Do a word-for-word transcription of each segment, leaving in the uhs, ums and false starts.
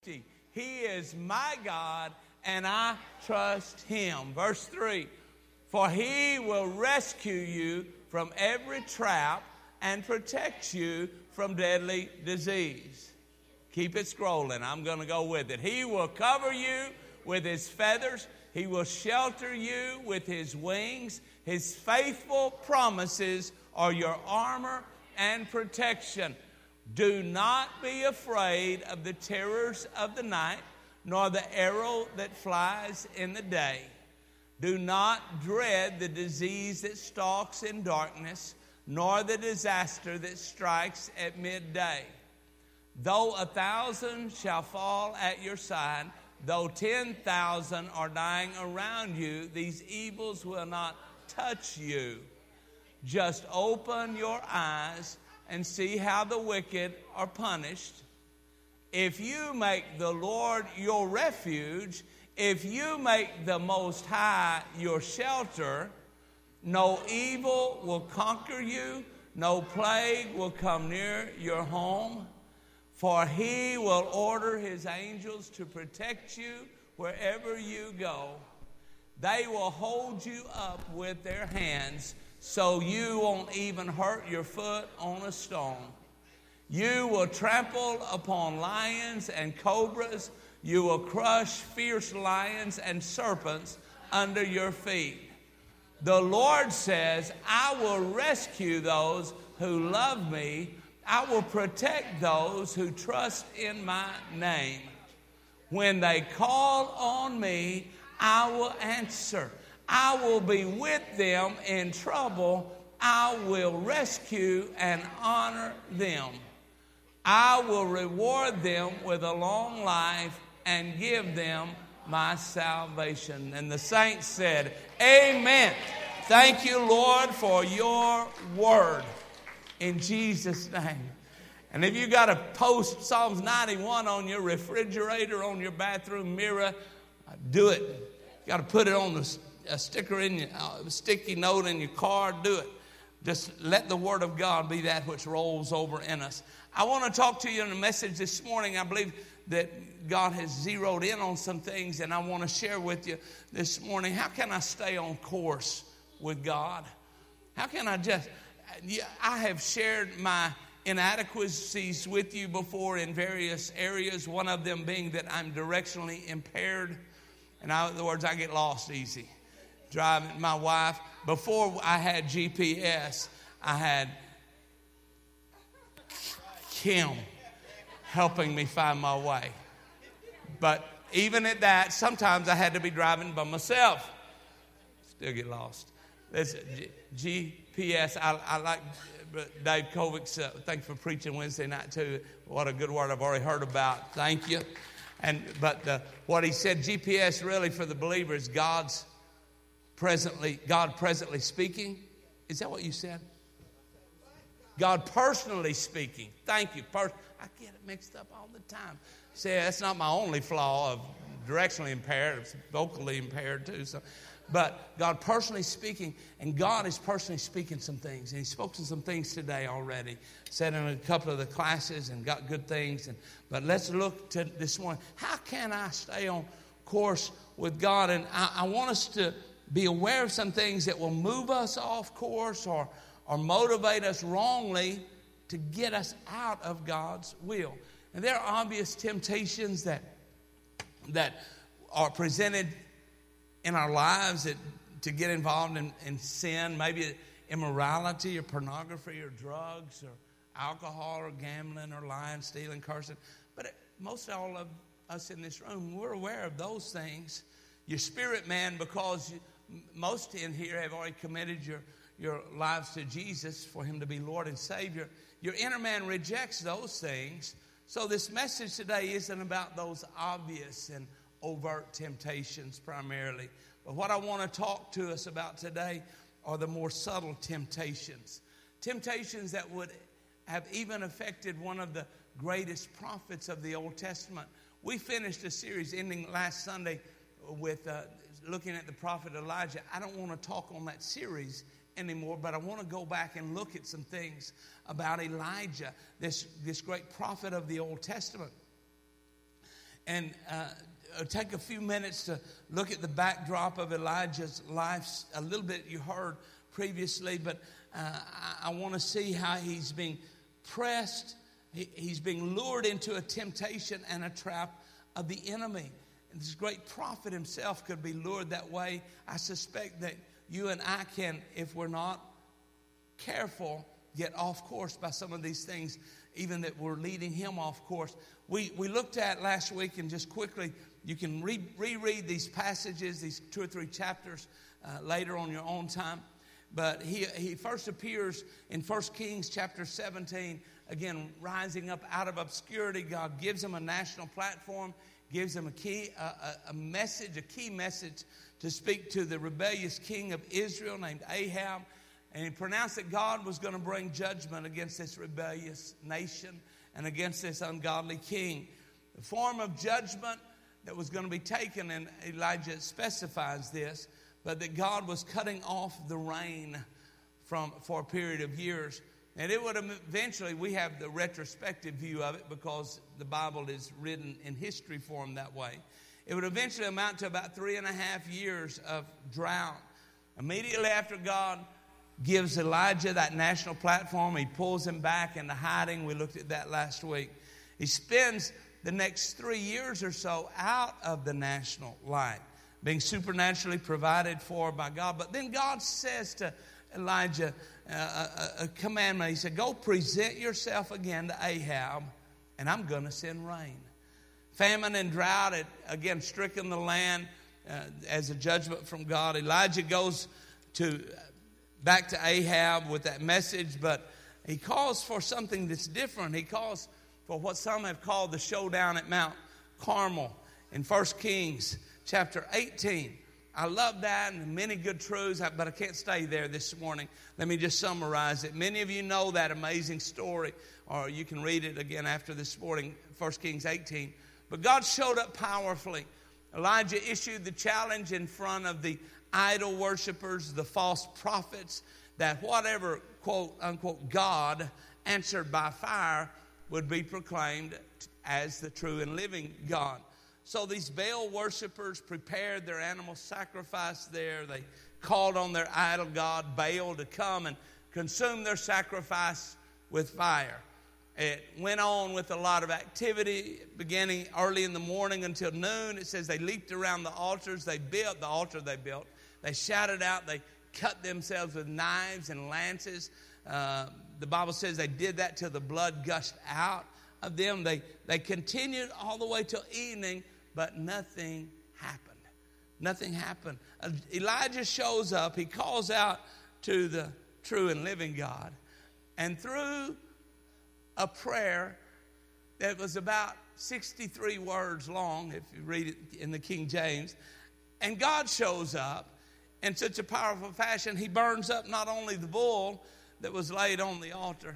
He is my God, and I trust him. Verse three, for he will rescue you from every trap and protect you from deadly disease. Keep it scrolling. I'm going to go with it. He will cover you with his feathers. He will shelter you with his wings. His faithful promises are your armor and protection. Do not be afraid of the terrors of the night, nor the arrow that flies in the day. Do not dread the disease that stalks in darkness, nor the disaster that strikes at midday. Though a thousand shall fall at your side, though ten thousand are dying around you, these evils will not touch you. Just open your eyes and see how the wicked are punished. If you make the Lord your refuge, if you make the Most High your shelter, no evil will conquer you, no plague will come near your home, for he will order his angels to protect you wherever you go. They will hold you up with their hands, so you won't even hurt your foot on a stone. You will trample upon lions and cobras. You will crush fierce lions and serpents under your feet. The Lord says, I will rescue those who love me. I will protect those who trust in my name. When they call on me, I will answer. I will be with them in trouble. I will rescue and honor them. I will reward them with a long life and give them my salvation. And the saints said, Amen. Thank you, Lord, for your word. In Jesus' name. And if you got to post Psalms ninety-one on your refrigerator, on your bathroom mirror, do it. You got to put it on the a sticker in your, a sticky note in your car, do it. Just let the word of God be that which rolls over in us. I want to talk to you in a message this morning. I believe that God has zeroed in on some things, and I want to share with you this morning. How can I stay on course with God? How can I just, I have shared my inadequacies with you before in various areas, one of them being that I'm directionally impaired. In other words, I get lost easy. Driving my wife, before I had G P S, I had Kim helping me find my way. But even at that, sometimes I had to be driving by myself. Still get lost. This G P S, I, I like Dave Kovic's, uh, thank you for preaching Wednesday night too. What a good word I've already heard about. Thank you. And But the, what he said, G P S really for the believer is God's presently, God presently speaking. Is that what you said? God personally speaking. Thank you. Per- I get it mixed up all the time. See, that's not my only flaw of directionally impaired. It's vocally impaired too. So, but God personally speaking, and God is personally speaking some things. And he spoke to some things today already. Said in a couple of the classes and got good things. And But let's look to this morning. How can I stay on course with God? And I, I want us to be aware of some things that will move us off course or, or motivate us wrongly to get us out of God's will. And there are obvious temptations that, that are presented in our lives that, to get involved in, in sin, maybe immorality or pornography or drugs or alcohol or gambling or lying, stealing, cursing. But most all of us in this room, we're aware of those things. Your spirit man, because you, most in here have already committed your, your lives to Jesus for him to be Lord and Savior. Your inner man rejects those things. So this message today isn't about those obvious and overt temptations primarily. But what I want to talk to us about today are the more subtle temptations. Temptations that would have even affected one of the greatest prophets of the Old Testament. We finished a series ending last Sunday with uh, looking at the prophet Elijah. I don't want to talk on that series anymore, but I want to go back and look at some things about Elijah, this, this great prophet of the Old Testament. and uh, take a few minutes to look at the backdrop of Elijah's life. A little bit you heard previously, but uh, I, I want to see how he's being pressed. He, he's being lured into a temptation and a trap of the enemy. And this great prophet himself could be lured that way. I suspect that you and I can, if we're not careful, get off course by some of these things, even that we're leading him off course. We we looked at last week, and just quickly, you can re- reread these passages, these two or three chapters uh, later on your own time. But he he first appears in First Kings chapter seventeen, again, rising up out of obscurity. God gives him a national platform, gives him a key, a, a, a message, a key message to speak to the rebellious king of Israel named Ahab. And he pronounced that God was going to bring judgment against this rebellious nation and against this ungodly king. The form of judgment that was going to be taken, and Elijah specifies this, but that God was cutting off the rain from for a period of years. And it would eventually, we have the retrospective view of it because the Bible is written in history form that way. It would eventually amount to about three and a half years of drought. Immediately after God gives Elijah that national platform, he pulls him back into hiding. We looked at that last week. He spends the next three years or so out of the national light, being supernaturally provided for by God. But then God says to Elijah uh, a, a commandment. He said, go present yourself again to Ahab, and I'm going to send rain. Famine and drought had again stricken the land uh, as a judgment from God. Elijah goes to back to Ahab with that message, but he calls for something that's different. He calls for what some have called the showdown at Mount Carmel in First Kings chapter eighteen. I love that and many good truths, but I can't stay there this morning. Let me just summarize it. Many of you know that amazing story, or you can read it again after this morning, First Kings eighteen. But God showed up powerfully. Elijah issued the challenge in front of the idol worshipers, the false prophets, that whatever, quote, unquote, God answered by fire would be proclaimed as the true and living God. So these Baal worshipers prepared their animal sacrifice there. They called on their idol god, Baal, to come and consume their sacrifice with fire. It went on with a lot of activity, beginning early in the morning until noon. It says they leaped around the altars they built, the altar they built. They shouted out, they cut themselves with knives and lances. Uh, the Bible says they did that till the blood gushed out of them. They, they continued all the way till evening, but nothing happened. Nothing happened. Uh, Elijah shows up. He calls out to the true and living God. And through a prayer that was about sixty-three words long, if you read it in the King James, and God shows up in such a powerful fashion, he burns up not only the bull that was laid on the altar.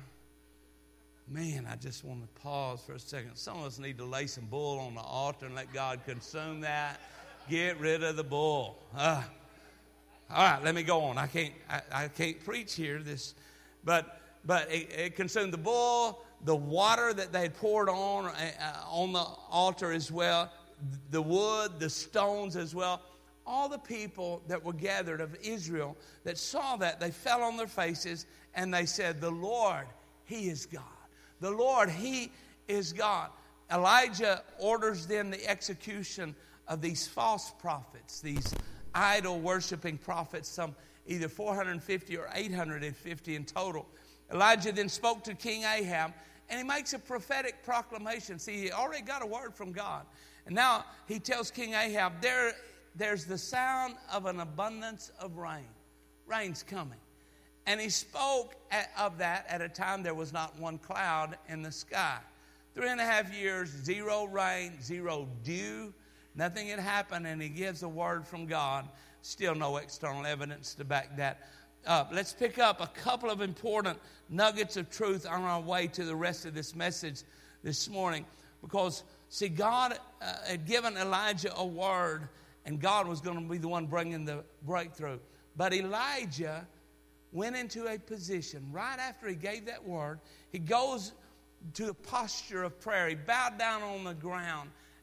Man, I just want to pause for a second. Some of us need to lay some bull on the altar and let God consume that. Get rid of the bull. Uh, all right, let me go on. I can't I, I can't preach here this, but but it, it consumed the bull, the water that they had poured on uh, on the altar as well, the wood, the stones as well. All the people that were gathered of Israel that saw that, they fell on their faces and they said, the Lord, He is God. The Lord, He is God. Elijah orders then the execution of these false prophets, these idol-worshiping prophets, some either four hundred fifty or eight hundred fifty in total. Elijah then spoke to King Ahab, and he makes a prophetic proclamation. See, he already got a word from God. And now he tells King Ahab, there, there's the sound of an abundance of rain. Rain's coming. And he spoke at, of that at a time there was not one cloud in the sky. Three and a half years, zero rain, zero dew. Nothing had happened, and he gives a word from God. Still no external evidence to back that up. Let's pick up a couple of important nuggets of truth on our way to the rest of this message this morning. Because, see, God uh, had given Elijah a word, and God was going to be the one bringing the breakthrough. But Elijah went into a position right after he gave that word. He goes to a posture of prayer. He bowed down on the ground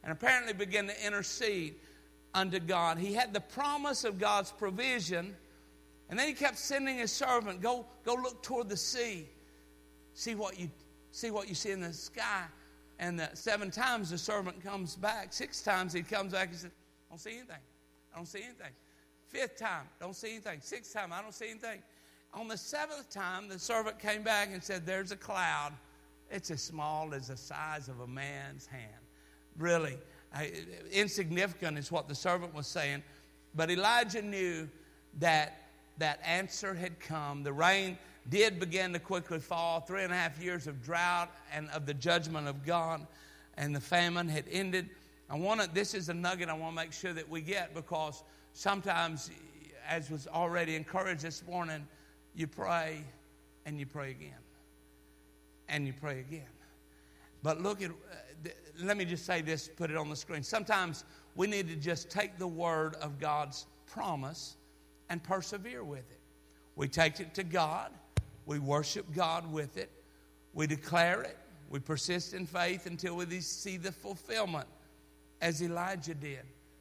and apparently began to intercede unto God. He had the promise of God's provision, and then he kept sending his servant, go, go look toward the sea. See what you see what you see in the sky. And the seven times the servant comes back. Six times he comes back and says, I don't see anything. I don't see anything. Fifth time, don't see anything. Sixth time, I don't see anything. On the seventh time, the servant came back and said, there's a cloud. It's as small as the size of a man's hand. Really, insignificant is what the servant was saying. But Elijah knew that that answer had come. The rain did begin to quickly fall. Three and a half years of drought and of the judgment of God, and the famine had ended. I want to. This is a nugget I want to make sure that we get, because sometimes, as was already encouraged this morning, you pray and you pray again, and you pray again. But look at. Uh, let me just say this. Put it on the screen. Sometimes we need to just take the word of God's promise and persevere with it. We take it to God. We worship God with it. We declare it. We persist in faith until we see the fulfillment, as Elijah did.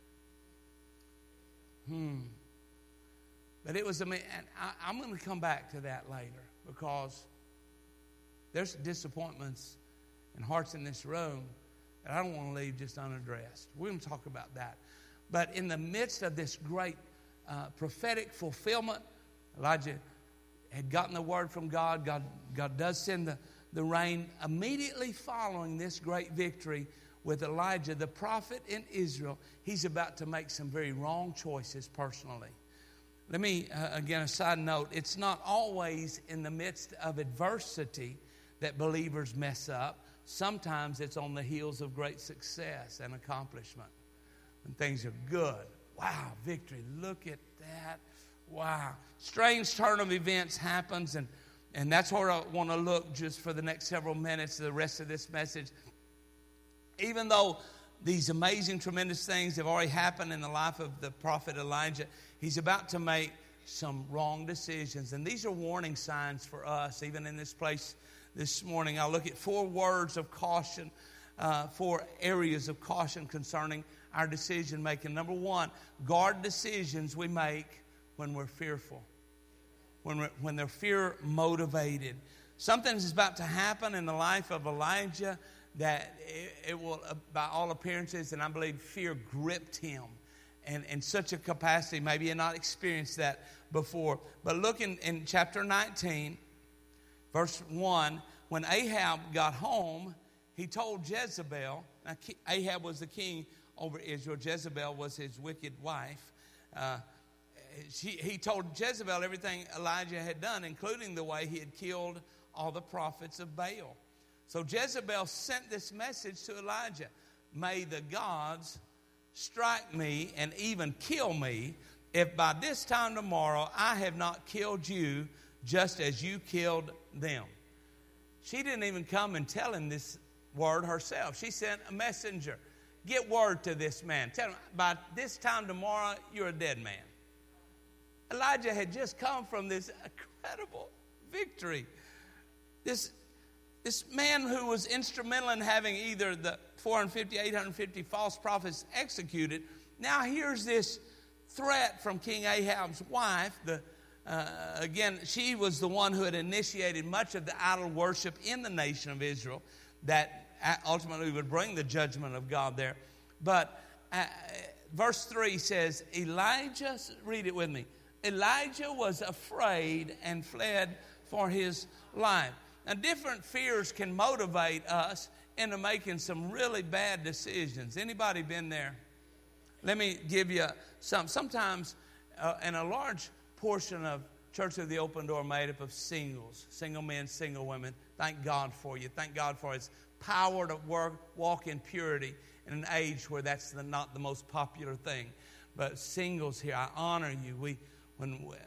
Hmm. But it was, I mean, and I, I'm going to come back to that later, because there's disappointments and hearts in this room that I don't want to leave just unaddressed. We're going to talk about that. But in the midst of this great uh, prophetic fulfillment, Elijah had gotten the word from God. God, God does send the, the rain. Immediately following this great victory with Elijah, the prophet in Israel, he's about to make some very wrong choices personally. Let me, uh, again, a side note, it's not always in the midst of adversity that believers mess up. Sometimes it's on the heels of great success and accomplishment. When things are good. Wow, victory. Look at that. Wow. Strange turn of events happens, and, and that's where I want to look just for the next several minutes, the rest of this message. Even though these amazing, tremendous things have already happened in the life of the prophet Elijah, he's about to make some wrong decisions. And these are warning signs for us, even in this place this morning. I'll look at four words of caution, uh, four areas of caution concerning our decision making. Number one, guard decisions we make when we're fearful, when we're, when they're fear motivated. Something is about to happen in the life of Elijah that it, it will, uh, by all appearances, and I believe fear gripped him in, in such a capacity. Maybe he had not experienced that before. But look in, in chapter nineteen, verse one, when Ahab got home, he told Jezebel, now Ahab was the king over Israel, Jezebel was his wicked wife. Uh, she, he told Jezebel everything Elijah had done, including the way he had killed all the prophets of Baal. So Jezebel sent this message to Elijah: may the gods strike me and even kill me if by this time tomorrow I have not killed you just as you killed them. She didn't even come and tell him this word herself. She sent a messenger. Get word to this man. Tell him, by this time tomorrow, you're a dead man. Elijah had just come from this incredible victory. This, this man who was instrumental in having either the four hundred fifty, eight hundred fifty false prophets executed, now here's this threat from King Ahab's wife. The, uh, again, she was the one who had initiated much of the idol worship in the nation of Israel that ultimately would bring the judgment of God there. But uh, verse three says, Elijah, read it with me. Elijah was afraid and fled for his life. Now, different fears can motivate us into making some really bad decisions. Anybody been there? Let me give you some. Sometimes, uh, in a large portion of Church of the Open Door made up of singles, single men, single women. Thank God for you. Thank God for His power to work, walk in purity in an age where that's the, not the most popular thing. But singles here, I honor you. We, when we,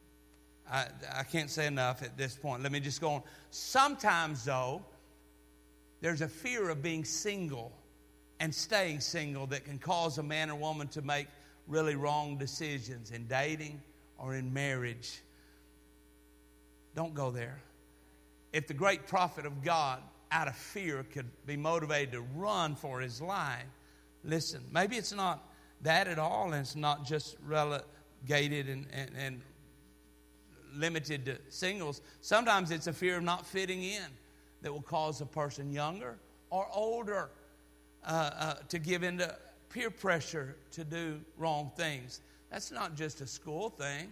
I, I can't say enough at this point. Let me just go on. Sometimes, though, there's a fear of being single and staying single that can cause a man or woman to make really wrong decisions in dating or in marriage. Don't go there. If the great prophet of God, out of fear, could be motivated to run for his life, Listen, maybe it's not that at all, and it's not just relegated and, and, and limited to singles. Sometimes it's a fear of not fitting in that will cause a person younger or older uh, uh, to give into peer pressure to do wrong things. That's not just a school thing.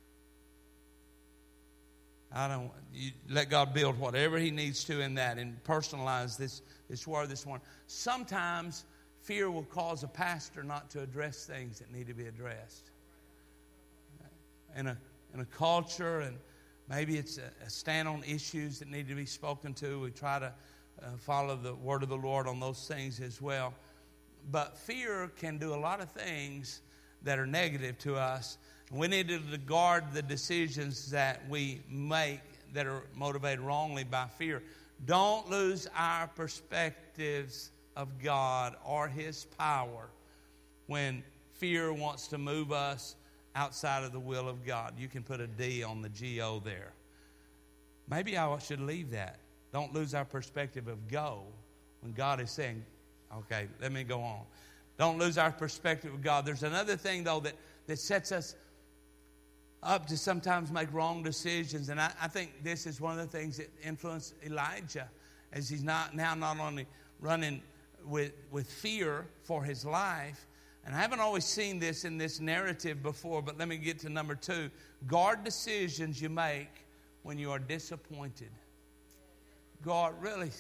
I don't. You let God build whatever He needs to in that, and personalize this this word this morning. Sometimes fear will cause a pastor not to address things that need to be addressed in a in a culture, and maybe it's a, a stand on issues that need to be spoken to. We try to uh, follow the word of the Lord on those things as well. But fear can do a lot of things that are negative to us. We need to guard the decisions that we make that are motivated wrongly by fear. Don't lose our perspectives of God or His power when fear wants to move us outside of the will of God. You can put a D on the G O there. Maybe I should leave that. Don't lose our perspective of go when God is saying, okay, let me go on. Don't lose our perspective of God. There's another thing, though, that, that sets us up to sometimes make wrong decisions. And I, I think this is one of the things that influenced Elijah, as he's not now not only running with, with fear for his life. And I haven't always seen this in this narrative before, but let me get to number two. Guard decisions you make when you are disappointed. Guard, really,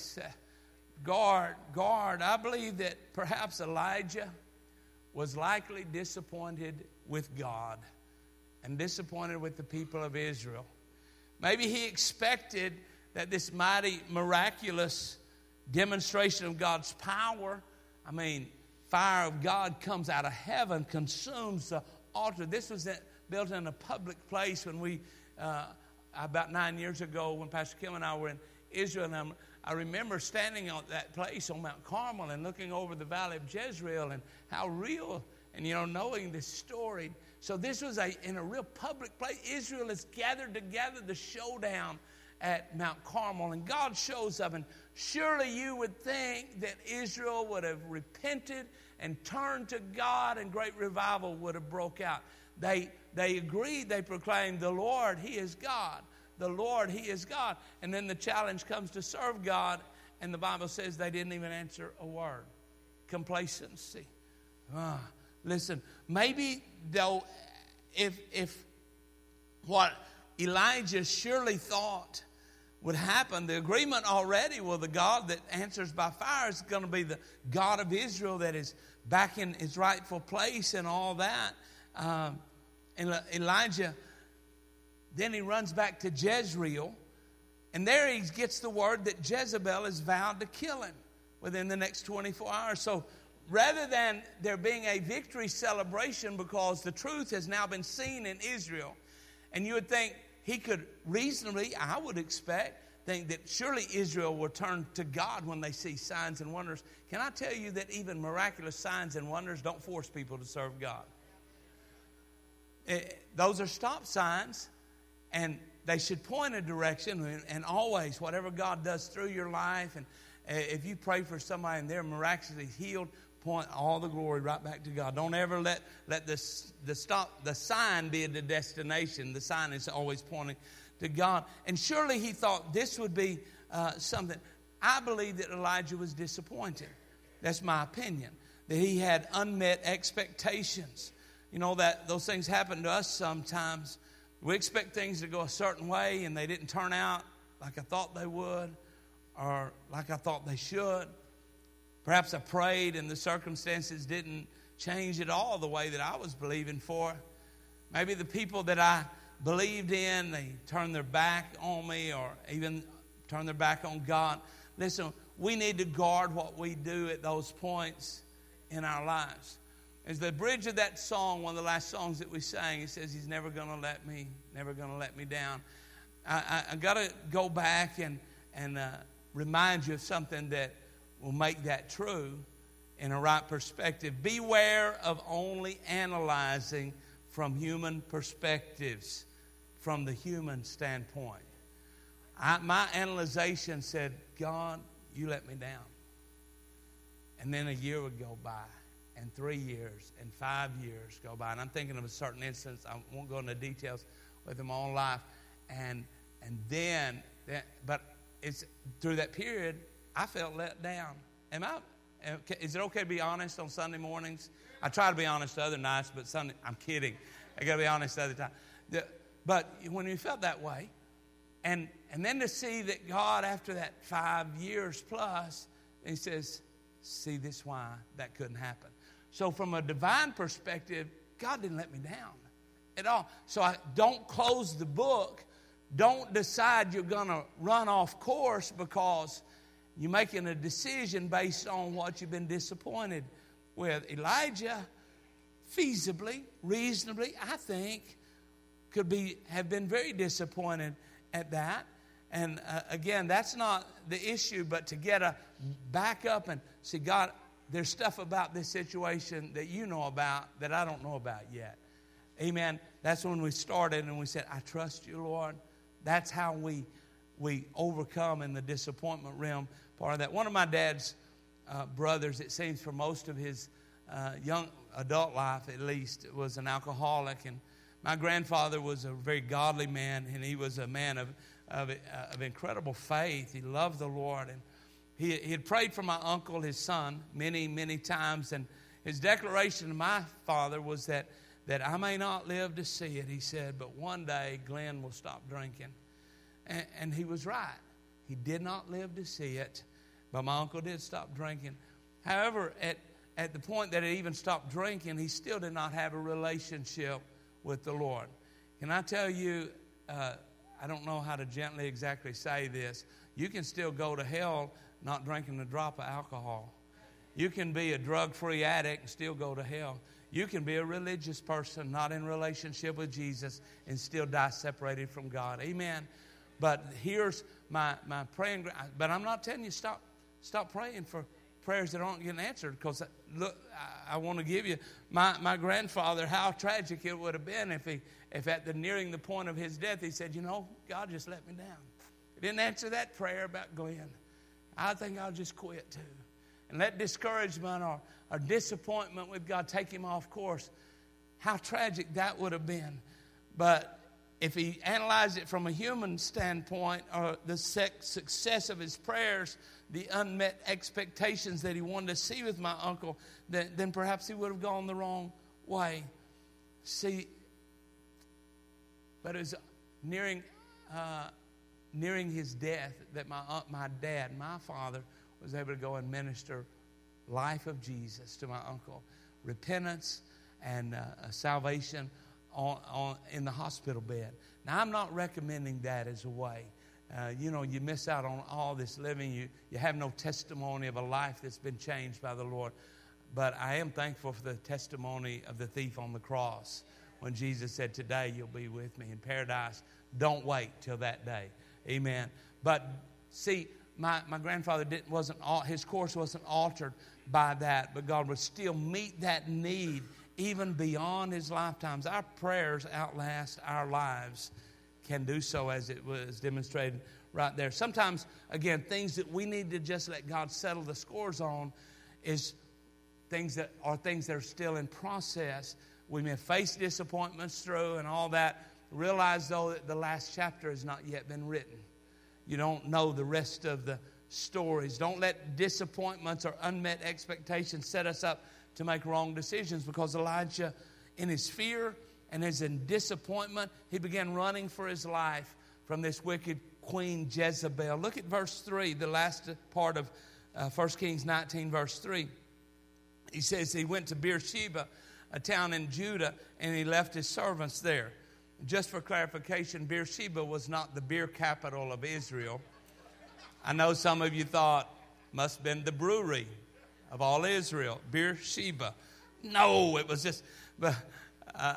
guard, guard. I believe that perhaps Elijah was likely disappointed with God and disappointed with the people of Israel. Maybe he expected that this mighty, miraculous demonstration of God's power, I mean, fire of God comes out of heaven, consumes the altar. This was built in a public place when we, uh, about nine years ago, when Pastor Kim and I were in Israel. And I'm, I remember standing on that place on Mount Carmel and looking over the valley of Jezreel and how real, and, you know, knowing this story. So this was a in a real public place. Israel is gathered together, the showdown at Mount Carmel, and God shows up. And surely you would think that Israel would have repented and turned to God, and great revival would have broke out. They they agreed, they proclaimed, the Lord, He is God. The Lord, He is God. And then the challenge comes to serve God, and the Bible says they didn't even answer a word. Complacency. Ah, listen, maybe though, if if what Elijah surely thought would happen, the agreement already with the God that answers by fire is going to be the God of Israel that is back in His rightful place and all that. Um, and Elijah, then he runs back to Jezreel, and there he gets the word that Jezebel has vowed to kill him within the next twenty-four hours. So rather than there being a victory celebration because the truth has now been seen in Israel, and you would think he could reasonably, I would expect, think that surely Israel will turn to God when they see signs and wonders. Can I tell you that even miraculous signs and wonders don't force people to serve God? It, those are stop signs, and they should point a direction. And, and always, whatever God does through your life, and uh, if you pray for somebody and they're miraculously healed, point all the glory right back to God. Don't ever let let the the stop the sign be the destination. The sign is always pointing to God. And surely he thought this would be uh, something. I believe that Elijah was disappointed. That's my opinion. That he had unmet expectations. You know that those things happen to us sometimes. We expect things to go a certain way, and they didn't turn out like I thought they would, or like I thought they should. Perhaps I prayed and the circumstances didn't change at all the way that I was believing for. Maybe the people that I believed in, they turned their back on me, or even turned their back on God. Listen, we need to guard what we do at those points in our lives. As the bridge of that song, one of the last songs that we sang, it says, He's never going to let me, never going to let me down. I, I, I got to go back and, and uh, remind you of something that will make that true in a right perspective. Beware of only analyzing from human perspectives, from the human standpoint. I, my analyzation said, God, you let me down. And then a year would go by, and three years and five years go by. And I'm thinking of a certain instance. I won't go into details with my own life. And and then, but it's through that period, I felt let down. Am I? Is it okay to be honest on Sunday mornings? I try to be honest the other nights, but Sunday, I'm kidding. I got to be honest the other time. The, but when you felt that way, and and then to see that God, after that five years plus, He says, see, this is why that couldn't happen. So from a divine perspective, God didn't let me down at all. So I don't close the book. Don't decide you're going to run off course because you're making a decision based on what you've been disappointed with. Elijah, feasibly, reasonably, I think, could be have been very disappointed at that. And uh, again, that's not the issue, but to get a back up and see, God, there's stuff about this situation that you know about that I don't know about yet. Amen. That's when we started and we said, I trust you, Lord. That's how we we overcome in the disappointment realm part of that. One of my dad's uh, brothers, it seems for most of his uh, young adult life at least, was an alcoholic. And my grandfather was a very godly man, and he was a man of of, uh, of incredible faith. He loved the Lord, and he, he had prayed for my uncle, his son, many, many times. And his declaration to my father was that that I may not live to see it, he said, but one day Glenn will stop drinking. And, and he was right. He did not live to see it, but my uncle did stop drinking. However, at, at the point that he even stopped drinking, he still did not have a relationship with the Lord. Can I tell you, uh, I don't know how to gently exactly say this, you can still go to hell not drinking a drop of alcohol. You can be a drug-free addict and still go to hell. You can be a religious person, not in relationship with Jesus, and still die separated from God. Amen. But here's my, my praying. But I'm not telling you stop stop praying for prayers that aren't getting answered. Because look, I, I want to give you my, my grandfather, how tragic it would have been if he if at the nearing the point of his death he said, you know, God just let me down. He didn't answer that prayer about Glenn. I think I'll just quit too. And let discouragement or, or disappointment with God take him off course. How tragic that would have been. But if he analyzed it from a human standpoint, or the success of his prayers, the unmet expectations that he wanted to see with my uncle, then, then perhaps he would have gone the wrong way. See, but it was nearing, uh, nearing his death that my my dad, my father, was able to go and minister life of Jesus to my uncle. Repentance and uh, salvation on, on in the hospital bed. Now, I'm not recommending that as a way. Uh, you know, you miss out on all this living. You, you have no testimony of a life that's been changed by the Lord. But I am thankful for the testimony of the thief on the cross when Jesus said, today you'll be with me in paradise. Don't wait till that day. Amen. But see, My my grandfather didn't wasn't his course wasn't altered by that, but God would still meet that need even beyond his lifetimes. Our prayers outlast our lives, can do so as it was demonstrated right there. Sometimes, again, things that we need to just let God settle the scores on is things that are things that are still in process. We may face disappointments through and all that. Realize though that the last chapter has not yet been written. You don't know the rest of the stories. Don't let disappointments or unmet expectations set us up to make wrong decisions, because Elijah, in his fear and his in disappointment, he began running for his life from this wicked queen Jezebel. Look at verse three, the last part of uh, First Kings nineteen, verse three. He says he went to Beersheba, a town in Judah, and he left his servants there. Just for clarification, Beersheba was not the beer capital of Israel. I know some of you thought, must have been the brewery of all Israel, Beersheba. No, it was just, but uh,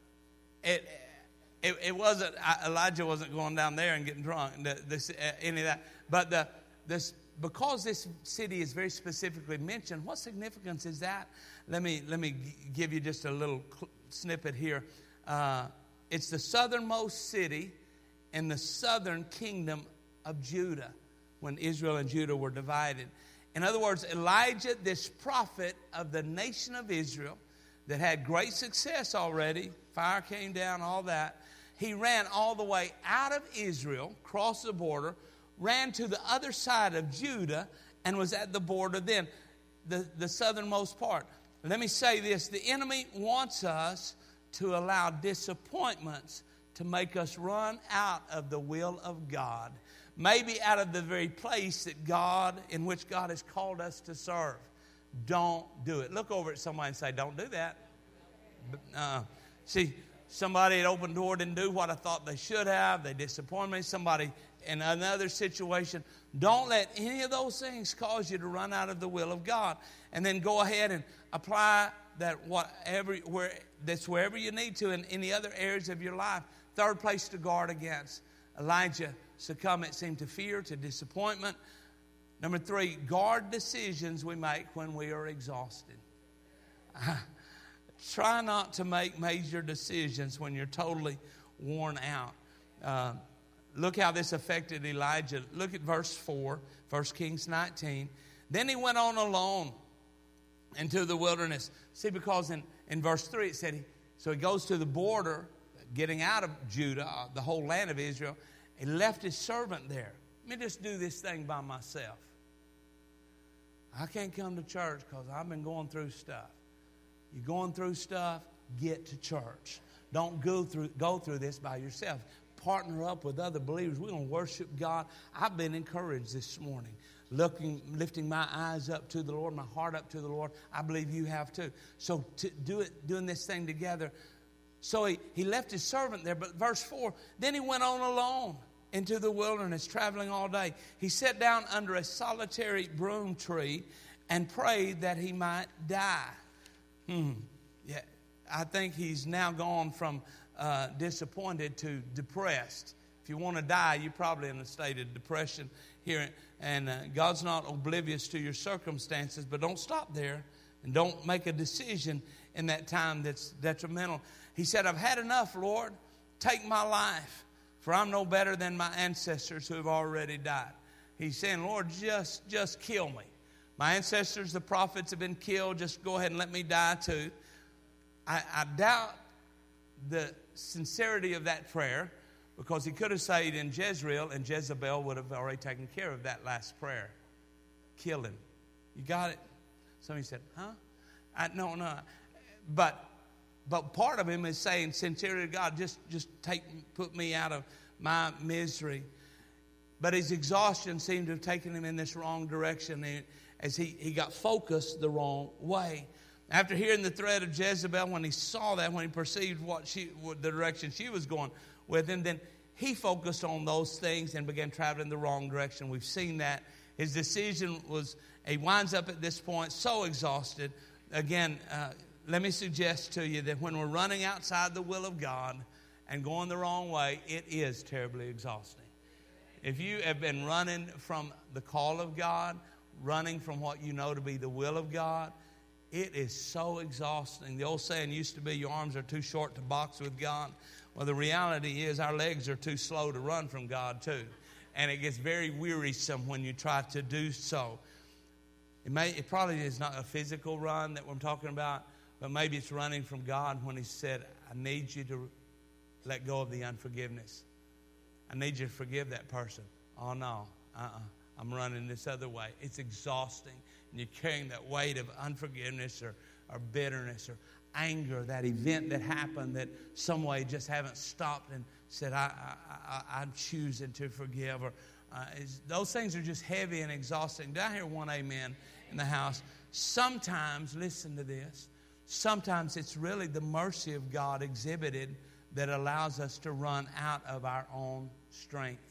it, it it wasn't. Elijah wasn't going down there and getting drunk. The, this, uh, any of that, but the this because this city is very specifically mentioned. What significance is that? Let me let me give you just a little cl- snippet here. Uh, It's the southernmost city in the southern kingdom of Judah when Israel and Judah were divided. In other words, Elijah, this prophet of the nation of Israel that had great success already, fire came down, all that, he ran all the way out of Israel, crossed the border, ran to the other side of Judah, and was at the border then, the, the southernmost part. Let me say this, the enemy wants us to allow disappointments to make us run out of the will of God. Maybe out of the very place that God, in which God has called us to serve. Don't do it. Look over at somebody and say, don't do that. Uh, see, somebody at Open Door didn't do what I thought they should have. They disappointed me. Somebody in another situation. Don't let any of those things cause you to run out of the will of God. And then go ahead and apply that whatever, where, that's wherever you need to in any other areas of your life. Third place to guard against. Elijah succumbed, it seemed, to fear, to disappointment. Number three, guard decisions we make when we are exhausted. Try not to make major decisions when you're totally worn out. Uh, look how this affected Elijah. Look at verse four, First Kings nineteen. Then he went on alone into the wilderness. See, because in, in verse three it said, he, so he goes to the border, getting out of Judah, uh, the whole land of Israel. He left his servant there. Let me just do this thing by myself. I can't come to church because I've been going through stuff. You're going through stuff, get to church. Don't go through, go through this by yourself. Partner up with other believers. We're going to worship God. I've been encouraged this morning. Looking, lifting my eyes up to the Lord, my heart up to the Lord. I believe you have too. So to do it, doing this thing together. So he, he left his servant there. But verse four, then he went on alone into the wilderness, traveling all day. He sat down under a solitary broom tree and prayed that he might die. Hmm. Yeah, I think he's now gone from uh, disappointed to depressed. If you want to die, you're probably in a state of depression here. And uh, God's not oblivious to your circumstances, but don't stop there and don't make a decision in that time that's detrimental. He said, I've had enough, Lord. Take my life, for I'm no better than my ancestors who have already died. He's saying, Lord, just, just kill me. My ancestors, the prophets, have been killed. Just go ahead and let me die too. I, I doubt the sincerity of that prayer, because he could have stayed in Jezreel and Jezebel would have already taken care of that last prayer. Kill him. You got it? Somebody said, huh? I, no, no. But but part of him is saying, sincerely to God, just, just take, put me out of my misery. But his exhaustion seemed to have taken him in this wrong direction as he, he got focused the wrong way. After hearing the threat of Jezebel, when he saw that, when he perceived what she, what the direction she was going with him, then he focused on those things and began traveling the wrong direction. We've seen that. His decision was, he winds up at this point so exhausted. Again, uh, let me suggest to you that when we're running outside the will of God and going the wrong way, it is terribly exhausting. If you have been running from the call of God, running from what you know to be the will of God, it is so exhausting. The old saying used to be, your arms are too short to box with God. Well, the reality is our legs are too slow to run from God too. And it gets very wearisome when you try to do so. It may, it probably is not a physical run that we're talking about, but maybe it's running from God when he said, I need you to let go of the unforgiveness. I need you to forgive that person. Oh, no, uh-uh. I'm running this other way. It's exhausting. And you're carrying that weight of unforgiveness or, or bitterness or anger, that event that happened that some way just haven't stopped and said, I, I, I, I'm choosing to forgive. Or uh, those things are just heavy and exhausting. Did I hear one amen in the house? Sometimes, listen to this, sometimes it's really the mercy of God exhibited that allows us to run out of our own strength.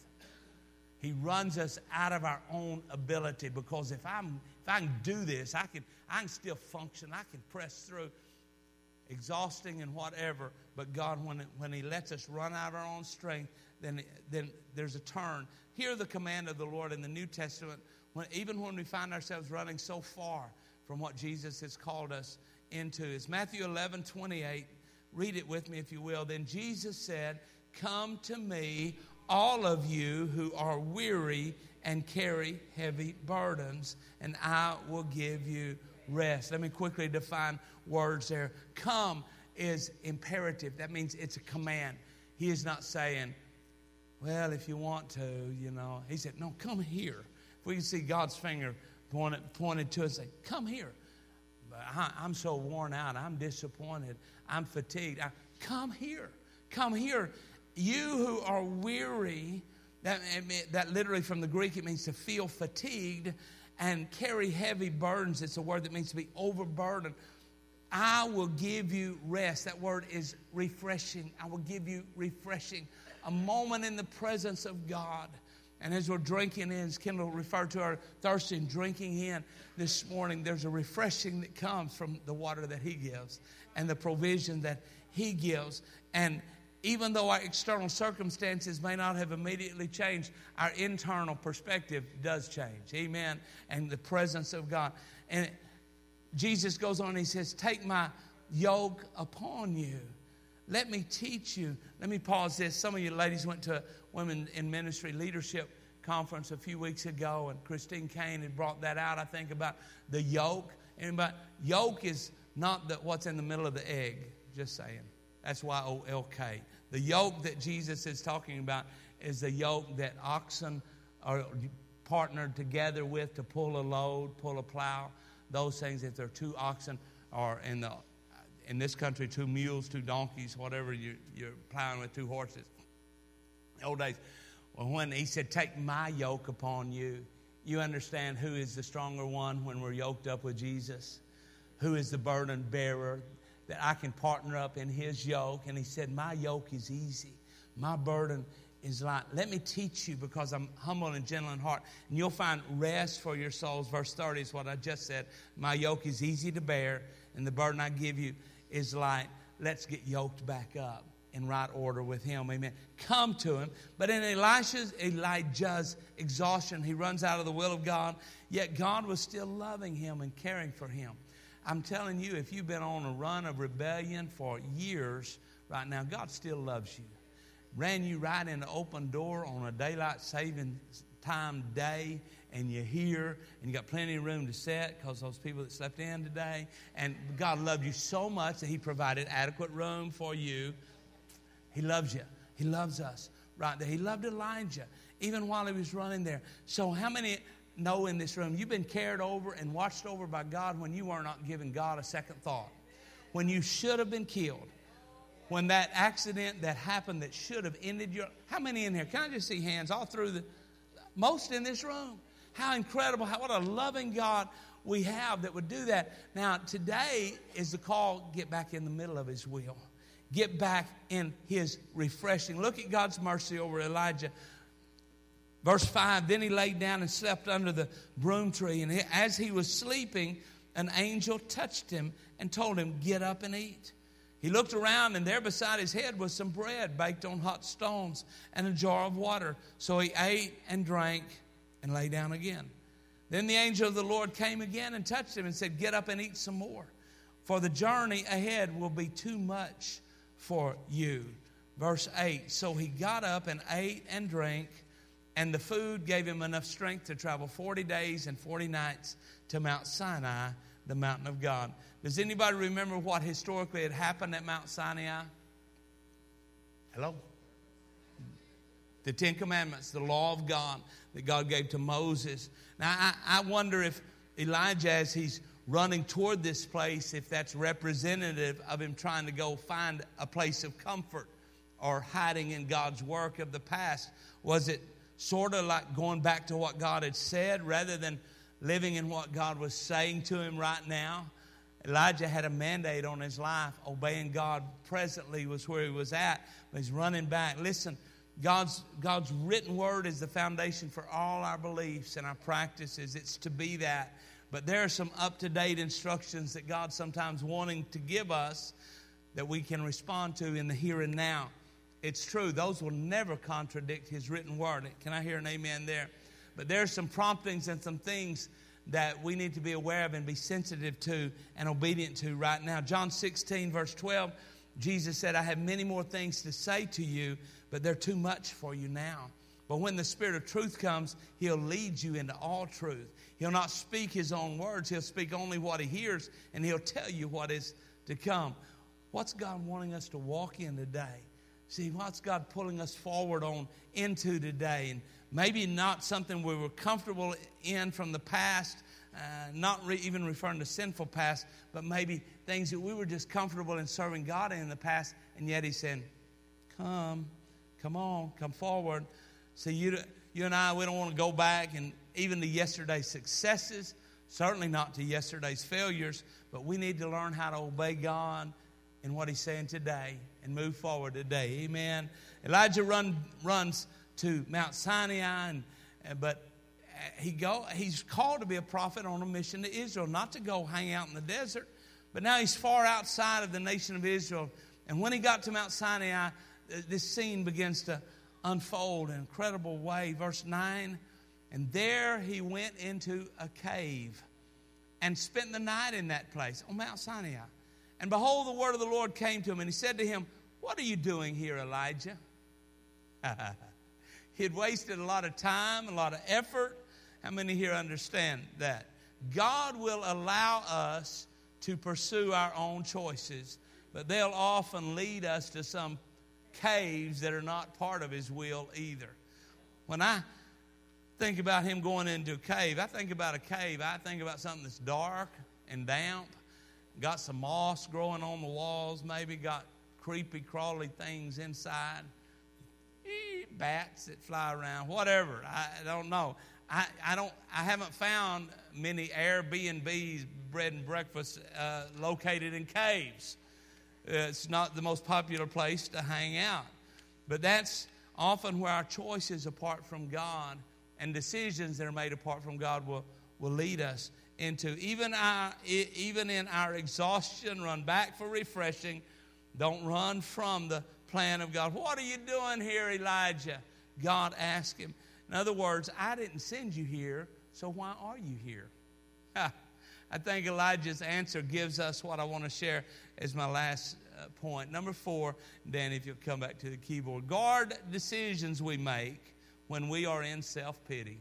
He runs us out of our own ability, because if I'm if I can do this, I can I can still function. I can press through. Exhausting and whatever, but God, when it, when He lets us run out of our own strength, then then there's a turn. Hear the command of the Lord in the New Testament. When even when we find ourselves running so far from what Jesus has called us into, it's Matthew eleven twenty-eight. Read it with me if you will. Then Jesus said, "Come to me, all of you who are weary and carry heavy burdens, and I will give you rest. Let me quickly define words there. Come is imperative. That means it's a command. He is not saying, well, if you want to, you know. He said, no, come here. If we can see God's finger pointed, pointed to us, say, come here. But I, I'm so worn out. I'm disappointed. I'm fatigued. I, come here. Come here. You who are weary, that, that literally from the Greek, it means to feel fatigued and carry heavy burdens. It's a word that means to be overburdened. I will give you rest. That word is refreshing. I will give you refreshing. A moment in the presence of God. And as we're drinking in, as Kendall referred to our thirsty and drinking in this morning, there's a refreshing that comes from the water that He gives and the provision that He gives. And even though our external circumstances may not have immediately changed, our internal perspective does change. Amen. And the presence of God. And Jesus goes on and He says, take my yoke upon you. Let me teach you. Let me pause this. Some of you ladies went to a Women in Ministry Leadership Conference a few weeks ago, and Christine Kane had brought that out, I think, about the yoke. And about yoke is not the, what's in the middle of the egg. Just saying. That's Y O L K. The yoke that Jesus is talking about is the yoke that oxen are partnered together with to pull a load, pull a plow. Those things, if they're two oxen, or in the in this country, two mules, two donkeys, whatever you, you're plowing with, two horses. In the old days, well, when He said, take my yoke upon you, you understand who is the stronger one when we're yoked up with Jesus? Who is the burden bearer that I can partner up in His yoke? And He said, my yoke is easy. My burden is light. Let me teach you, because I'm humble and gentle in heart, and you'll find rest for your souls. Verse thirty is what I just said. My yoke is easy to bear, and the burden I give you is light. Let's get yoked back up in right order with Him. Amen. Come to Him. But in Elisha's, Elijah's exhaustion, he runs out of the will of God, yet God was still loving him and caring for him. I'm telling you, if you've been on a run of rebellion for years right now, God still loves you. Ran you right in the open door on a daylight saving time day, and you're here, and you got plenty of room to sit because those people that slept in today. And God loved you so much that He provided adequate room for you. He loves you. He loves us right there. He loved Elijah even while he was running there. So how many know in this room you've been cared over and watched over by God when you were not giving God a second thought? When you should have been killed? When that accident that happened that should have ended your... How many in here? Can I just see hands all through the... Most in this room. How incredible, how, what a loving God we have that would do that. Now, today is the call, get back in the middle of His will. Get back in His refreshing. Look at God's mercy over Elijah. Verse five, then he laid down and slept under the broom tree. And as he was sleeping, an angel touched him and told him, get up and eat. He looked around, and there beside his head was some bread baked on hot stones and a jar of water. So he ate and drank and lay down again. Then the angel of the Lord came again and touched him and said, get up and eat some more, for the journey ahead will be too much for you. Verse eight, so he got up and ate and drank, and the food gave him enough strength to travel forty days and forty nights to Mount Sinai, the mountain of God. Does anybody remember what historically had happened at Mount Sinai? Hello? The Ten Commandments, the law of God that God gave to Moses. Now, I, I wonder if Elijah, as he's running toward this place, if that's representative of him trying to go find a place of comfort or hiding in God's work of the past. Was it sort of like going back to what God had said rather than living in what God was saying to him right now? Elijah had a mandate on his life. Obeying God presently was where he was at, but he's running back. Listen, God's, God's written word is the foundation for all our beliefs and our practices. It's to be that. But there are some up-to-date instructions that God's sometimes wanting to give us that we can respond to in the here and now. It's true. Those will never contradict His written word. Can I hear an amen there? But there are some promptings and some things that we need to be aware of and be sensitive to and obedient to right now. John sixteen, verse twelve, Jesus said, I have many more things to say to you, but they're too much for you now. But when the Spirit of truth comes, He'll lead you into all truth. He'll not speak His own words. He'll speak only what He hears, and He'll tell you what is to come. What's God wanting us to walk in today? See, what's God pulling us forward on into today? And maybe not something we were comfortable in from the past, uh, not re- even referring to sinful past, but maybe things that we were just comfortable in serving God in the past, and yet He's saying, come, come on, come forward. See, you, you and I, we don't want to go back and even to yesterday's successes, certainly not to yesterday's failures, but we need to learn how to obey God in what He's saying today and move forward today. Amen. Elijah run, runs to Mount Sinai, and, but he go, he's called to be a prophet on a mission to Israel, not to go hang out in the desert, but now he's far outside of the nation of Israel. And when he got to Mount Sinai, this scene begins to unfold in an incredible way. Verse nine, and there he went into a cave and spent the night in that place on Mount Sinai. And behold, the word of the Lord came to him, and he said to him, what are you doing here, Elijah? He had wasted a lot of time, a lot of effort. How many here understand that? God will allow us to pursue our own choices, but they'll often lead us to some caves that are not part of His will either. When I think about him going into a cave, I think about a cave, I think about something that's dark and damp, got some moss growing on the walls, maybe got creepy, crawly things inside, bats that fly around, whatever. I don't know. I, I don't. I haven't found many Airbnbs, bread and breakfast uh, located in caves. Uh, it's not the most popular place to hang out, but that's often where our choices apart from God and decisions that are made apart from God will will lead us into. Even our even in our exhaustion, run back for refreshing. Don't run from the plan of God. What are you doing here, Elijah? God asked him. In other words, I didn't send you here, so why are you here? I think Elijah's answer gives us what I want to share as my last uh, point. Number four, Dan, if you'll come back to the keyboard. Guard decisions we make when we are in self-pity.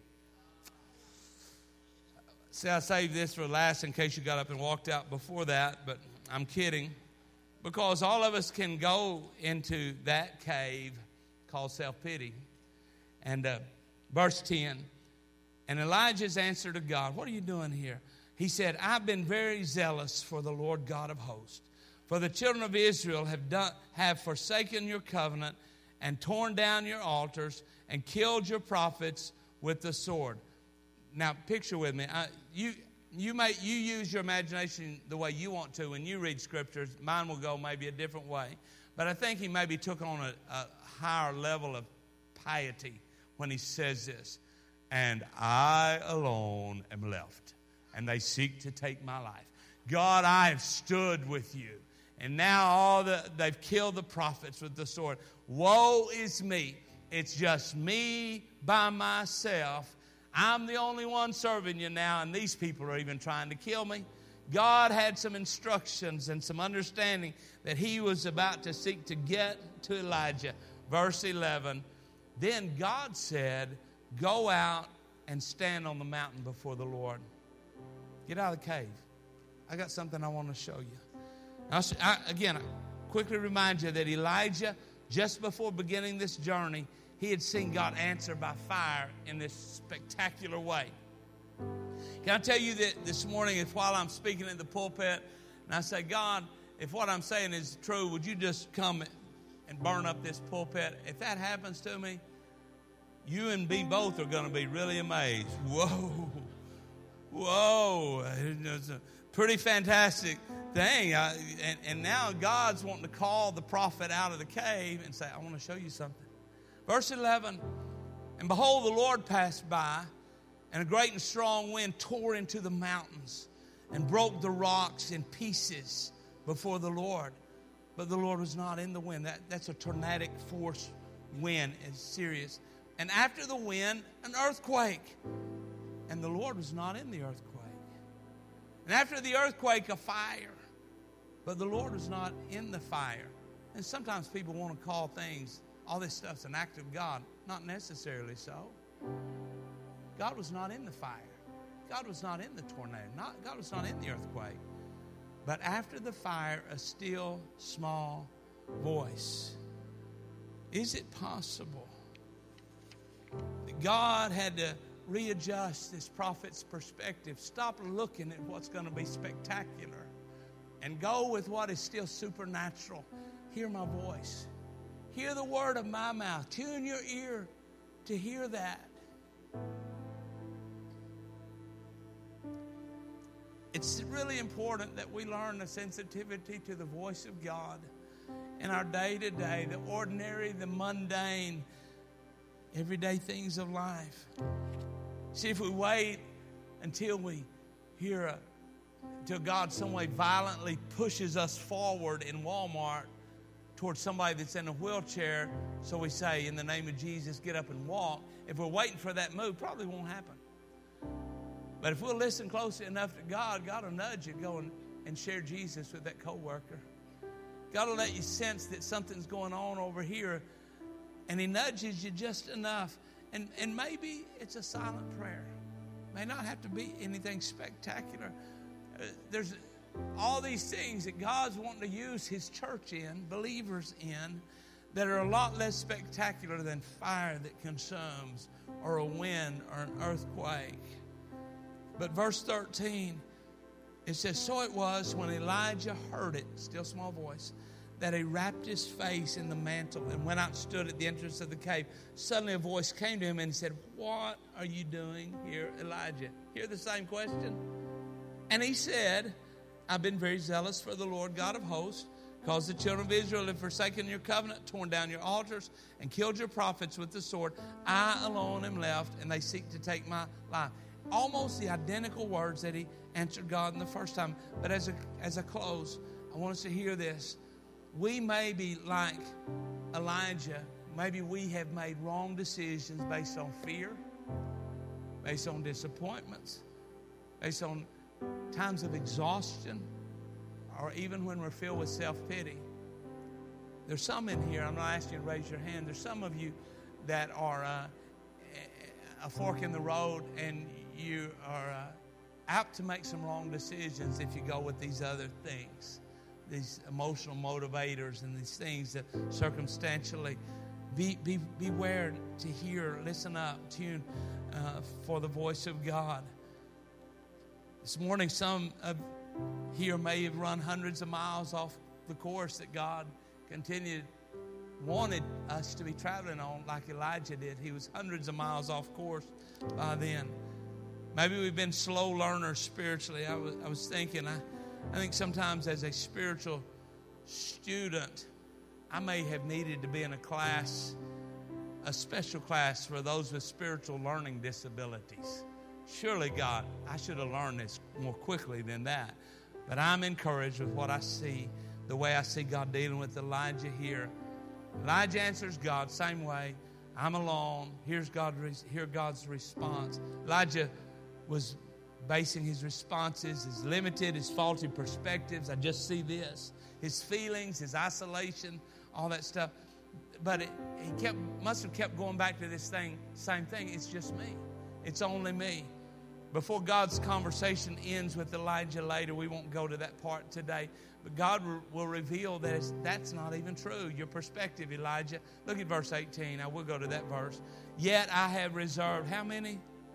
See, I saved this for last in case you got up and walked out before that, but I'm kidding. Because all of us can go into that cave called self-pity. And uh, verse ten, and Elijah's answer to God, what are you doing here? He said, I've been very zealous for the Lord God of hosts. For the children of Israel have done, have forsaken your covenant and torn down your altars and killed your prophets with the sword. Now, picture with me. I, you... You may you use your imagination the way you want to when you read scriptures. Mine will go maybe a different way. But I think he maybe took on a, a higher level of piety when he says this. And I alone am left, and they seek to take my life. God, I have stood with you. And now all the they've killed the prophets with the sword. Woe is me. It's just me by myself. I'm the only one serving you now, and these people are even trying to kill me. God had some instructions and some understanding that he was about to seek to get to Elijah. Verse eleven, then God said, go out and stand on the mountain before the Lord. Get out of the cave. I got something I want to show you. Now, I, again, I quickly remind you that Elijah, just before beginning this journey, he had seen God answer by fire in this spectacular way. Can I tell you that this morning, if while I'm speaking in the pulpit, and I say, God, if what I'm saying is true, would you just come and burn up this pulpit? If that happens to me, you and me both are going to be really amazed. Whoa, whoa, it's a pretty fantastic thing. I, and, and now God's wanting to call the prophet out of the cave and say, I want to show you something. Verse eleven, and behold, the Lord passed by, and a great and strong wind tore into the mountains and broke the rocks in pieces before the Lord. But the Lord was not in the wind. That, that's a tornadic force wind. It's serious. And after the wind, an earthquake. And the Lord was not in the earthquake. And after the earthquake, a fire. But the Lord was not in the fire. And sometimes people want to call things, all this stuff's an act of God. Not necessarily so. God was not in the fire. God was not in the tornado. Not, God was not in the earthquake. But after the fire, a still small voice. Is it possible that God had to readjust this prophet's perspective? Stop looking at what's going to be spectacular and go with what is still supernatural. Hear my voice. Hear the word of my mouth. Tune your ear to hear that. It's really important that we learn the sensitivity to the voice of God in our day-to-day, the ordinary, the mundane, everyday things of life. See, if we wait until we hear, a, until God some way violently pushes us forward in Walmart towards somebody that's in a wheelchair, so we say, in the name of Jesus, get up and walk. If we're waiting for that move, probably won't happen. But if we'll listen closely enough to God, God will nudge you, go and, and share Jesus with that coworker. God will let you sense that something's going on over here, and He nudges you just enough. And, and maybe it's a silent prayer. It may not have to be anything spectacular. Uh, there's all these things that God's wanting to use His church in, believers in, that are a lot less spectacular than fire that consumes, or a wind, or an earthquake. But verse thirteen, it says, so it was when Elijah heard it, still small voice, that he wrapped his face in the mantle and went out and stood at the entrance of the cave. Suddenly a voice came to him and said, what are you doing here, Elijah? Hear the same question? And he said, I've been very zealous for the Lord God of hosts, because the children of Israel have forsaken your covenant, torn down your altars, and killed your prophets with the sword. I alone am left, and they seek to take my life. Almost the identical words that he answered God in the first time. But as a, as a close, I want us to hear this. We may be like Elijah. Maybe we have made wrong decisions based on fear, based on disappointments, based on times of exhaustion, or even when we're filled with self-pity. There's some in here, I'm not asking you to raise your hand, there's some of you that are uh, a fork in the road, and you are uh, apt to make some wrong decisions if you go with these other things, these emotional motivators and these things that circumstantially. Be, be, beware to hear, listen up, tune uh, for the voice of God. This morning, some of here may have run hundreds of miles off the course that God continued, wanted us to be traveling on, like Elijah did. He was hundreds of miles off course by then. Maybe we've been slow learners spiritually. I was, I was thinking, I, I think sometimes as a spiritual student, I may have needed to be in a class, a special class for those with spiritual learning disabilities. Surely, God, I should have learned this more quickly than that. But I'm encouraged with what I see, the way I see God dealing with Elijah here. Elijah answers God same way. I'm alone. Here's God. Hear God's response. Elijah was basing his responses, his limited, his faulty perspectives. I just see this. His feelings, his isolation, all that stuff. But it, he kept must have kept going back to this thing, same thing. It's just me. It's only me. Before God's conversation ends with Elijah later, we won't go to that part today, but God will reveal that it's, that's not even true. Your perspective, Elijah. Look at verse eighteen. I will go to that verse. Yet I have reserved, how many?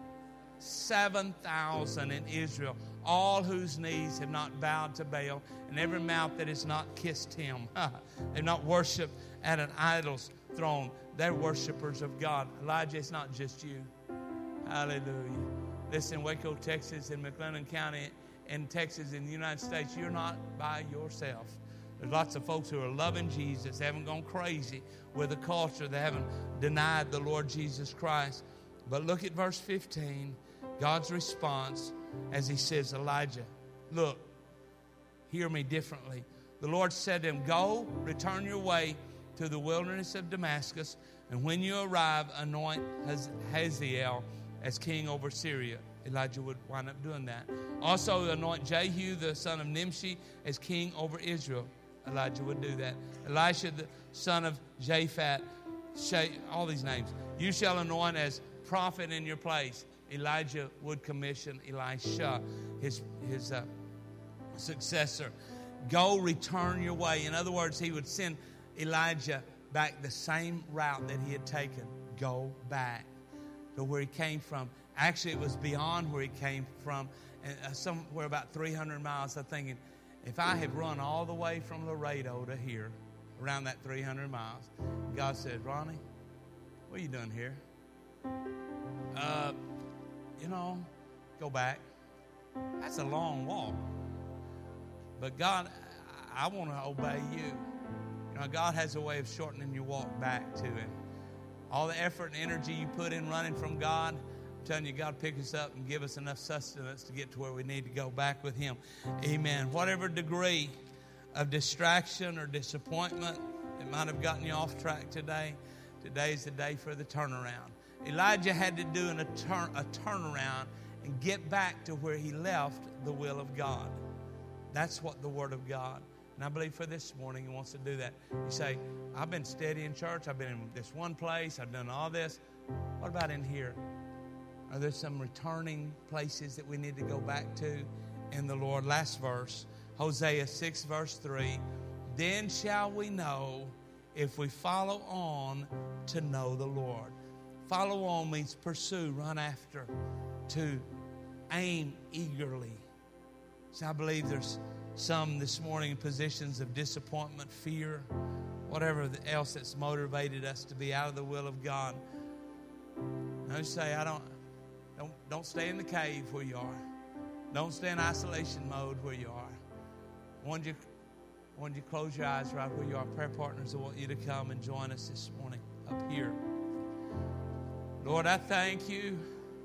seven thousand in Israel, all whose knees have not bowed to Baal, and every mouth that has not kissed him. They've not worshipped at an idol's throne. They're worshipers of God. Elijah, it's not just you. Hallelujah. Listen, Waco, Texas, and McLennan County, in Texas, in the United States, you're not by yourself. There's lots of folks who are loving Jesus. They haven't gone crazy with a culture. They haven't denied the Lord Jesus Christ. But look at verse fifteen, God's response as he says, Elijah, look, hear me differently. The Lord said to him, go, return your way to the wilderness of Damascus, and when you arrive, anoint Hazael as king over Syria. Elijah would wind up doing that. Also anoint Jehu, the son of Nimshi, as king over Israel. Elijah would do that. Elisha, the son of Japhat, all these names. You shall anoint as prophet in your place. Elijah would commission Elisha, his, his uh, successor. Go, return your way. In other words, he would send Elijah back the same route that he had taken. Go back to where he came from. Actually, it was beyond where he came from, and uh, somewhere about three hundred miles. I'm thinking, if I had run all the way from Laredo to here, around that three hundred miles, God said, Ronnie, what are you doing here? Uh, you know, go back. That's a long walk. But God, I want to obey you. You know, God has a way of shortening your walk back to Him. All the effort and energy you put in running from God, I'm telling you, God pick us up and give us enough sustenance to get to where we need to go back with Him. Amen. Whatever degree of distraction or disappointment that might have gotten you off track today, today is the day for the turnaround. Elijah had to do an, a, turn, a turnaround and get back to where he left the will of God. That's what the Word of God. And I believe for this morning, He wants to do that. You say, I've been steady in church. I've been in this one place. I've done all this. What about in here? Are there some returning places that we need to go back to in the Lord? Last verse, Hosea six, verse three. Then shall we know if we follow on to know the Lord. Follow on means pursue, run after, to aim eagerly. So I believe there's some this morning in positions of disappointment, fear, whatever else that's motivated us to be out of the will of God. Now you say, I don't, don't, don't stay in the cave where you are. Don't stay in isolation mode where you are. I want you, I want you to close your eyes right where you are. Prayer partners, I want you to come and join us this morning up here. Lord, I thank you.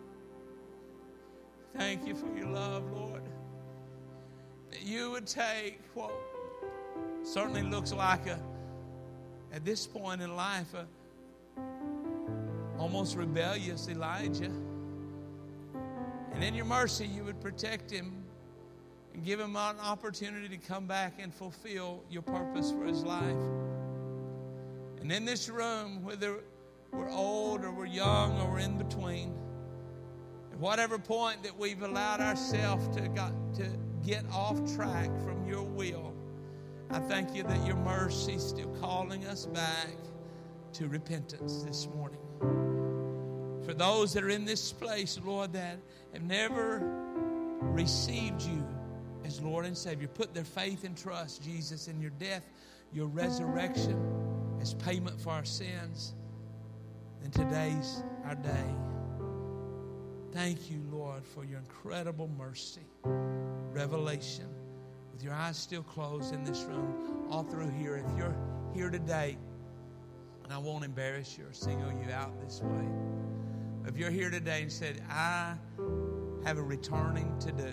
Thank you for your love, Lord. That you would take what certainly looks like a, at this point in life, a almost rebellious Elijah. And in your mercy, you would protect him and give him an opportunity to come back and fulfill your purpose for his life. And in this room, whether we're old or we're young or we're in between, at whatever point that we've allowed ourselves to, got, to get off track from your will, I thank you that your mercy is still calling us back to repentance this morning. For those that are in this place, Lord, that have never received you as Lord and Savior, put their faith and trust, Jesus, in your death, your resurrection as payment for our sins, and today's our day. Thank you, Lord, for your incredible mercy, revelation. With your eyes still closed in this room, all through here, if you're here today, and I won't embarrass you or single you out this way, if you're here today and said, I have a returning to do.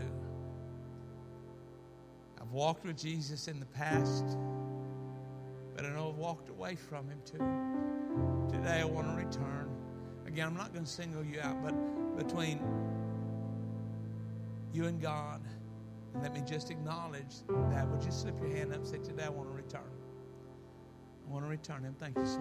I've walked with Jesus in the past, but I know I've walked away from him too. Today I want to return. Again, I'm not going to single you out, but between you and God, and let me just acknowledge that. Would you slip your hand up and say, today I want to return. I want to return him. Thank you, sir.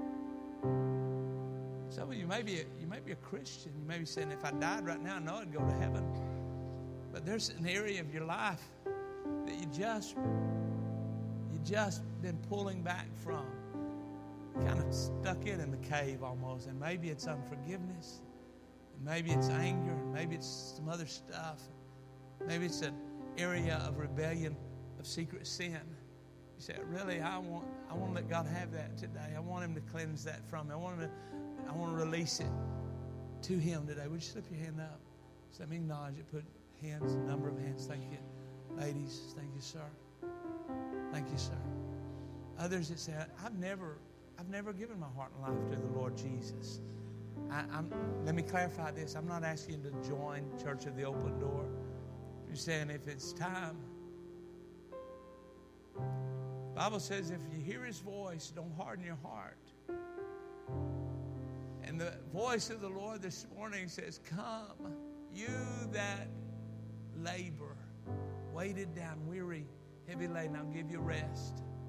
Some of you may be a, you may be a Christian. You may be saying, if I died right now, I know I'd go to heaven. But there's an area of your life that you just you just been pulling back from. Kind of stuck it in the cave almost. And maybe it's unforgiveness. And maybe it's anger. And maybe it's some other stuff. Maybe it's an area of rebellion, of secret sin. You say, really, I want I want to let God have that today. I want him to cleanse that from me. I want him to I want to release it to him today. Would you slip your hand up? So let me acknowledge it. Put hands, number of hands. Thank you. Ladies, thank you, sir. Thank you, sir. Others that say, I've never, I've never given my heart and life to the Lord Jesus. I, I'm, let me clarify this. I'm not asking you to join Church of the Open Door. You're saying if it's time. The Bible says if you hear his voice, don't harden your heart. And the voice of the Lord this morning says, come, you that labor, weighted down, weary, heavy laden, I'll give you rest.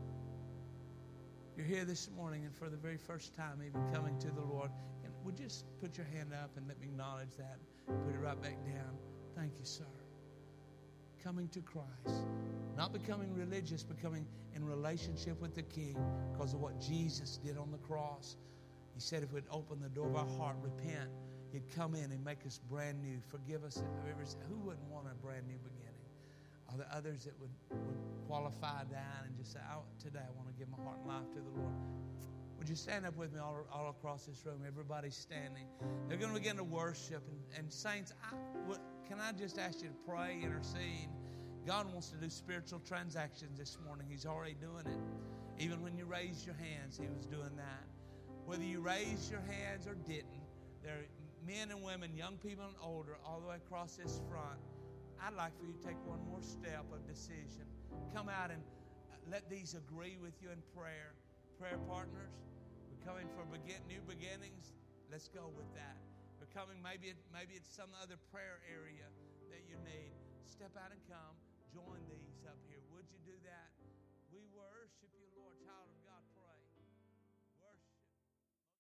you're here this morning and for the very first time even coming to the Lord, and would you just put your hand up and let me acknowledge that? Put it right back down. Thank you, sir. Coming to Christ. Not becoming religious, becoming in relationship with the King because of what Jesus did on the cross. He said if we'd open the door of our heart, repent, He'd come in and make us brand new. Forgive us. Who wouldn't want a brand new beginning? Are there others that would, would qualify down and just say, oh, today I want to give my heart and life to the Lord? Would you stand up with me all, all across this room? Everybody's standing. They're going to begin to worship. And, and saints, I, what, can I just ask you to pray, intercede? God wants to do spiritual transactions this morning. He's already doing it. Even when you raised your hands, He was doing that. Whether you raised your hands or didn't, there are men and women, young people and older, all the way across this front. I'd like for you to take one more step of decision. Come out and let these agree with you in prayer. Prayer partners, we're coming for begin, new beginnings. Let's go with that. We're coming, maybe, it, maybe it's some other prayer area that you need. Step out and come. Join these up here.